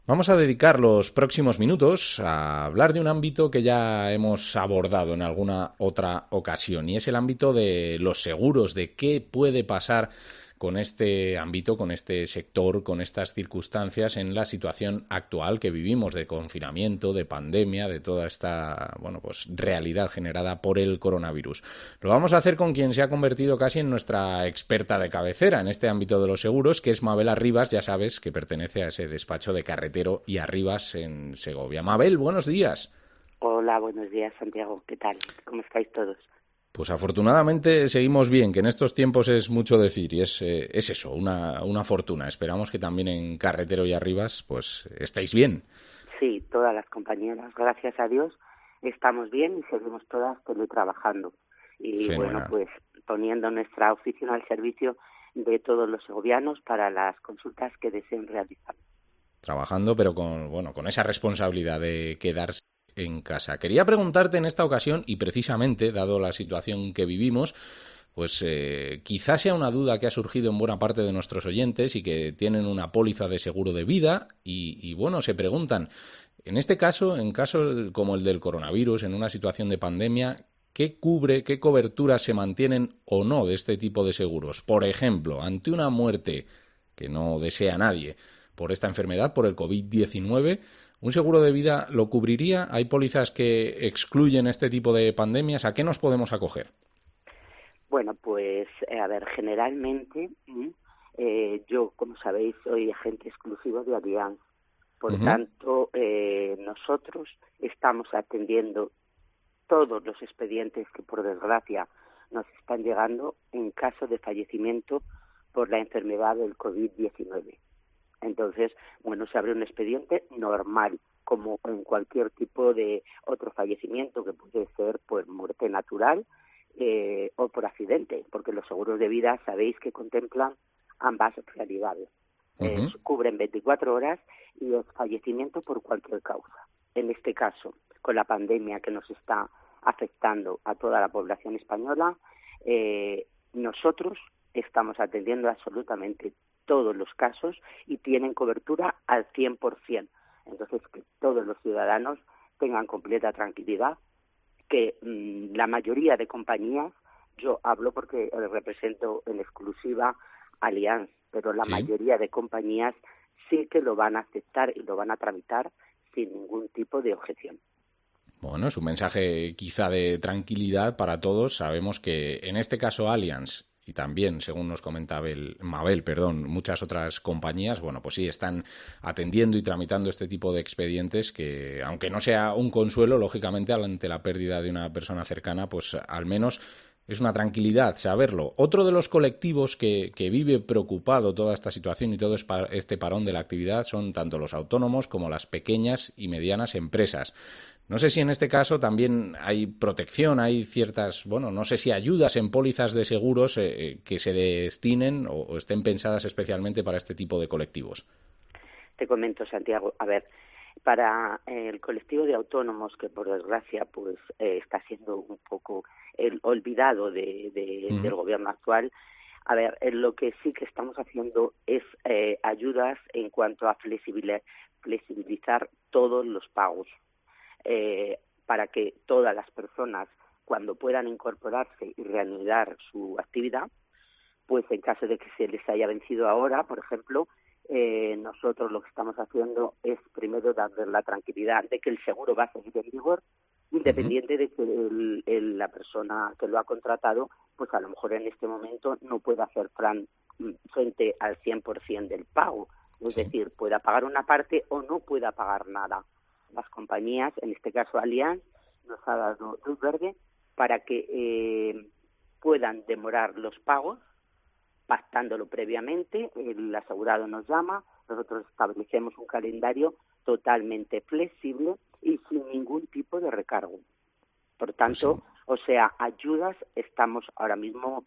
Vamos a dedicar los próximos minutos a hablar de un ámbito que ya hemos abordado en alguna otra ocasión, y es el ámbito de los seguros, de qué puede pasar con este ámbito, con este sector, con estas circunstancias en la situación actual que vivimos de confinamiento, de pandemia, de toda esta, realidad generada por el coronavirus. Lo vamos a hacer con quien se ha convertido casi en nuestra experta de cabecera en este ámbito de los seguros, que es Mabel Arribas, ya sabes, que pertenece a ese despacho de Carretero y Arribas en Segovia. Mabel, buenos días. Hola, buenos días, Santiago. ¿Qué tal? ¿Cómo estáis todos? Pues afortunadamente seguimos bien, que en estos tiempos es mucho decir y es eso, una fortuna. Esperamos que también en Carretero y Arribas pues estéis bien. Sí, todas las compañeras, gracias a Dios, estamos bien y seguimos todas teletrabajando. Y bueno, Fenomenal. pues poniendo nuestra oficina al servicio de todos los segovianos para las consultas que deseen realizar. Trabajando, pero con esa responsabilidad de quedarse en casa. Quería preguntarte en esta ocasión, y precisamente, dado la situación que vivimos, pues quizás sea una duda que ha surgido en buena parte de nuestros oyentes y que tienen una póliza de seguro de vida y se preguntan, en este caso, en caso como el del coronavirus, en una situación de pandemia, ¿qué cubre, qué coberturas se mantienen o no de este tipo de seguros? Por ejemplo, ante una muerte que no desea nadie por esta enfermedad, por el COVID-19, ¿un seguro de vida lo cubriría? ¿Hay pólizas que excluyen este tipo de pandemias? ¿A qué nos podemos acoger? Bueno, pues a ver, generalmente yo, como sabéis, soy agente exclusivo de Allianz. Por Uh-huh. tanto, nosotros estamos atendiendo todos los expedientes que, por desgracia, nos están llegando en caso de fallecimiento por la enfermedad del COVID-19. Entonces, bueno, se abre un expediente normal, como en cualquier tipo de otro fallecimiento, que puede ser por muerte natural o por accidente, porque los seguros de vida sabéis que contemplan ambas realidades. Uh-huh. Cubren 24 horas y es fallecimiento por cualquier causa. En este caso, con la pandemia que nos está afectando a toda la población española, nosotros estamos atendiendo absolutamente todos los casos y tienen cobertura al 100%. Entonces, que todos los ciudadanos tengan completa tranquilidad, que la mayoría de compañías, yo hablo porque represento en exclusiva Allianz, pero la Sí. mayoría de compañías sí que lo van a aceptar y lo van a tramitar sin ningún tipo de objeción. Bueno, es un mensaje quizá de tranquilidad para todos. Sabemos que en este caso Allianz y también, según nos comentaba Mabel, muchas otras compañías, bueno, pues sí, están atendiendo y tramitando este tipo de expedientes que, aunque no sea un consuelo, lógicamente, ante la pérdida de una persona cercana, pues al menos es una tranquilidad saberlo. Otro de los colectivos que vive preocupado toda esta situación y todo este parón de la actividad son tanto los autónomos como las pequeñas y medianas empresas. No sé si en este caso también hay protección, hay ciertas, no sé si ayudas en pólizas de seguros que se destinen o estén pensadas especialmente para este tipo de colectivos. Te comento, Santiago, a ver, para el colectivo de autónomos, que por desgracia pues está siendo un poco el olvidado del Uh-huh. gobierno actual, a ver, lo que sí que estamos haciendo es ayudas en cuanto a flexibilizar todos los pagos, para que todas las personas, cuando puedan incorporarse y reanudar su actividad, pues en caso de que se les haya vencido ahora, por ejemplo, nosotros lo que estamos haciendo es primero darles la tranquilidad de que el seguro va a seguir en vigor, Uh-huh. independiente de que la persona que lo ha contratado, pues a lo mejor en este momento no pueda hacer frente al 100% del pago. Es Sí. decir, pueda pagar una parte o no pueda pagar nada. Las compañías, en este caso Allianz, nos ha dado luz verde para que puedan demorar los pagos pactándolo previamente, el asegurado nos llama, nosotros establecemos un calendario totalmente flexible y sin ningún tipo de recargo. Por Pues sí. tanto, o sea, ayudas estamos ahora mismo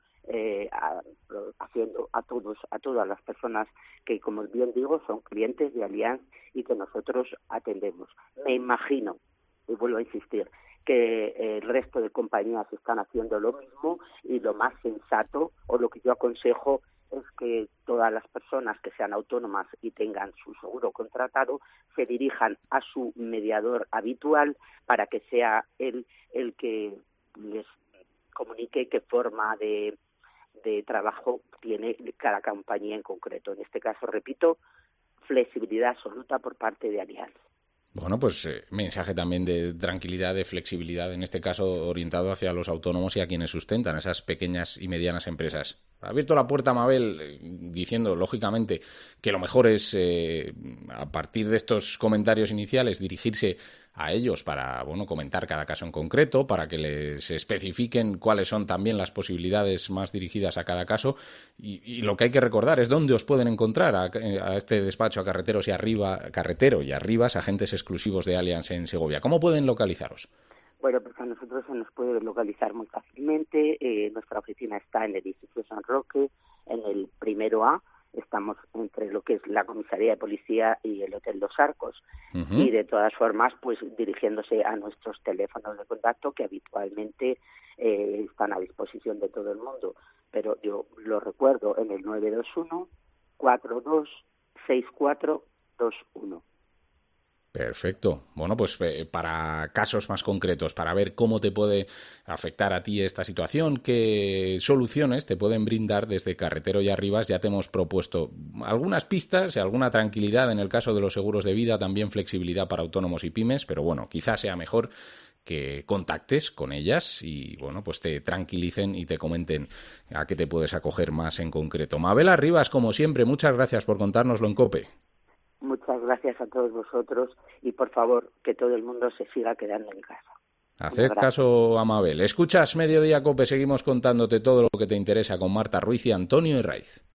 haciendo a todas las personas que, como bien digo, son clientes de Allianz y que nosotros atendemos. Me imagino, y vuelvo a insistir, que el resto de compañías están haciendo lo mismo y lo más sensato o lo que yo aconsejo es que todas las personas que sean autónomas y tengan su seguro contratado se dirijan a su mediador habitual para que sea él el que les comunique qué forma de trabajo tiene cada compañía en concreto. En este caso, repito, flexibilidad absoluta por parte de Allianz. Bueno, pues mensaje también de tranquilidad, de flexibilidad, en este caso orientado hacia los autónomos y a quienes sustentan esas pequeñas y medianas empresas. Ha abierto la puerta Mabel diciendo, lógicamente, que lo mejor es, a partir de estos comentarios iniciales, dirigirse a ellos para, bueno, comentar cada caso en concreto, para que les especifiquen cuáles son también las posibilidades más dirigidas a cada caso. Y lo que hay que recordar es dónde os pueden encontrar a este despacho, a Carretero y Arribas, agentes exclusivos de Allianz en Segovia. ¿Cómo pueden localizaros? Bueno, pues a nosotros se nos puede localizar muy fácilmente. Nuestra oficina está en el edificio San Roque, en el primero A. Estamos entre lo que es la comisaría de policía y el Hotel Los Arcos. Uh-huh. Y de todas formas, pues dirigiéndose a nuestros teléfonos de contacto que habitualmente están a disposición de todo el mundo. Pero yo lo recuerdo en el 921 42 6421. Perfecto. Bueno, pues para casos más concretos, para ver cómo te puede afectar a ti esta situación, qué soluciones te pueden brindar desde Carretero y Arribas, ya te hemos propuesto algunas pistas y alguna tranquilidad en el caso de los seguros de vida, también flexibilidad para autónomos y pymes, pero bueno, quizás sea mejor que contactes con ellas y, bueno, pues te tranquilicen y te comenten a qué te puedes acoger más en concreto. Mabel Arribas, como siempre, muchas gracias por contárnoslo en COPE. Muchas gracias a todos vosotros y, por favor, que todo el mundo se siga quedando en casa. Haced caso a Mabel. Escuchas Mediodía COPE, seguimos contándote todo lo que te interesa con Marta Ruiz y Antonio Herraiz.